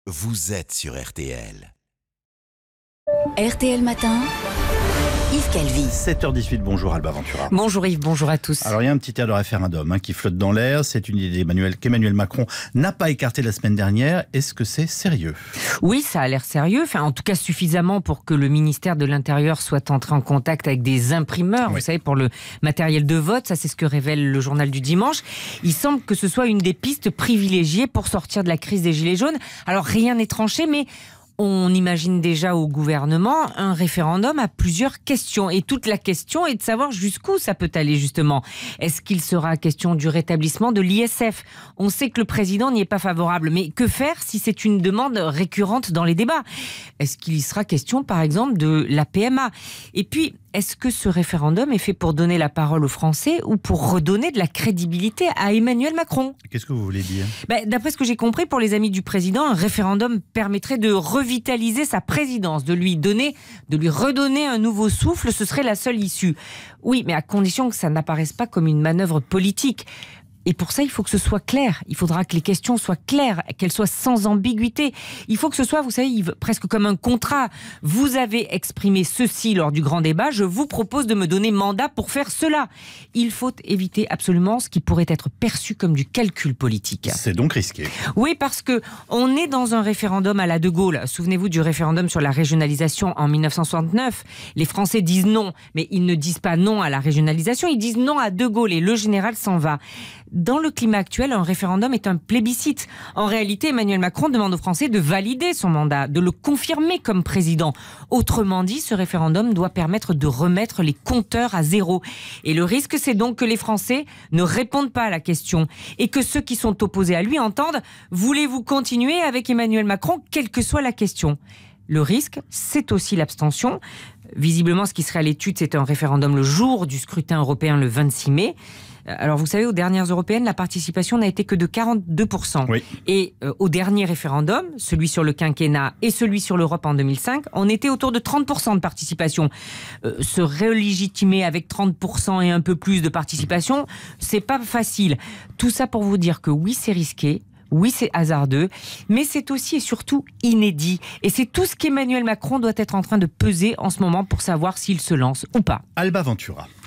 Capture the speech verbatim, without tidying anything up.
vous êtes sur R T L. R T L Matin, Yves Calvi. sept heures dix-huit, bonjour Alba Ventura. Bonjour Yves, bonjour à tous. Alors il y a un petit air de référendum hein, qui flotte dans l'air. C'est une idée d'Emmanuel, qu'Emmanuel Macron n'a pas écartée la semaine dernière. Est-ce que c'est sérieux ? Oui, ça a l'air sérieux, enfin, en tout cas suffisamment pour que le ministère de l'Intérieur soit entré en contact avec des imprimeurs, oui. Vous savez, pour le matériel de vote. Ça, c'est ce que révèle le journal du dimanche. Il semble que ce soit une des pistes privilégiées pour sortir de la crise des Gilets jaunes. Alors rien n'est tranché, mais on imagine déjà au gouvernement un référendum à plusieurs questions. Et toute la question est de savoir jusqu'où ça peut aller justement. Est-ce qu'il sera question du rétablissement de l'I S F ? On sait que le président n'y est pas favorable. Mais que faire si c'est une demande récurrente dans les débats ? Est-ce qu'il y sera question par exemple de la P M A ? Et puis, est-ce que ce référendum est fait pour donner la parole aux Français ou pour redonner de la crédibilité à Emmanuel Macron ? Qu'est-ce que vous voulez dire ? Ben, d'après ce que j'ai compris, pour les amis du président, un référendum permettrait de revitaliser sa présidence, de lui donner, de lui redonner un nouveau souffle. Ce serait la seule issue. Oui, mais à condition que ça n'apparaisse pas comme une manœuvre politique. Et pour ça, il faut que ce soit clair. Il faudra que les questions soient claires, qu'elles soient sans ambiguïté. Il faut que ce soit, vous savez, Yves, presque comme un contrat. Vous avez exprimé ceci lors du grand débat, je vous propose de me donner mandat pour faire cela. Il faut éviter absolument ce qui pourrait être perçu comme du calcul politique. C'est donc risqué. Oui, parce que on est dans un référendum à la De Gaulle. Souvenez-vous du référendum sur la régionalisation en mille neuf cent soixante-neuf. Les Français disent non, mais ils ne disent pas non à la régionalisation, ils disent non à De Gaulle et le général s'en va. Dans le climat actuel, un référendum est un plébiscite. En réalité, Emmanuel Macron demande aux Français de valider son mandat, de le confirmer comme président. Autrement dit, ce référendum doit permettre de remettre les compteurs à zéro. Et le risque, c'est donc que les Français ne répondent pas à la question et que ceux qui sont opposés à lui entendent « Voulez-vous continuer avec Emmanuel Macron, quelle que soit la question ?» Le risque, c'est aussi l'abstention. Visiblement, ce qui serait à l'étude, c'est un référendum le jour du scrutin européen, le vingt-six mai. Alors vous savez, aux dernières européennes, la participation n'a été que de quarante-deux pour cent. Oui. Et euh, au dernier référendum, celui sur le quinquennat et celui sur l'Europe en deux mille cinq, on était autour de trente pour cent de participation. Euh, se relégitimer avec trente pour cent et un peu plus de participation, c'est pas facile. Tout ça pour vous dire que oui, c'est risqué. Oui, c'est hasardeux, mais c'est aussi et surtout inédit. Et c'est tout ce qu'Emmanuel Macron doit être en train de peser en ce moment pour savoir s'il se lance ou pas. Alba Ventura.